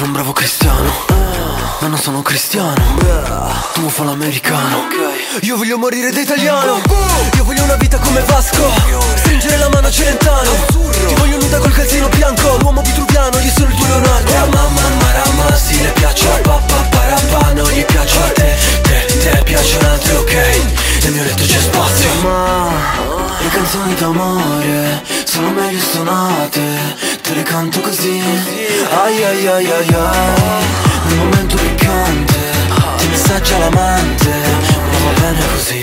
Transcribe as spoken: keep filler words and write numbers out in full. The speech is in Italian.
sono un bravo cristiano, ma non sono cristiano. Tu fa l'americano, io voglio morire da italiano. Io voglio una vita come Vasco, stringere la mano a Celentano. Ti voglio nuda col calzino bianco, l'uomo vitruviano, io sono il tuo Leonardo. Oh mamma marama, sì le piaccio a papà parapà, non gli piaccio a te, te, te piacciono altre, ok? Nel mio letto c'è spazio. Ma le canzoni d'amore sono meglio suonate, te le canto così. Ai ai ai ai ai, nel momento piccante ti messaggia l'amante, ma va bene così.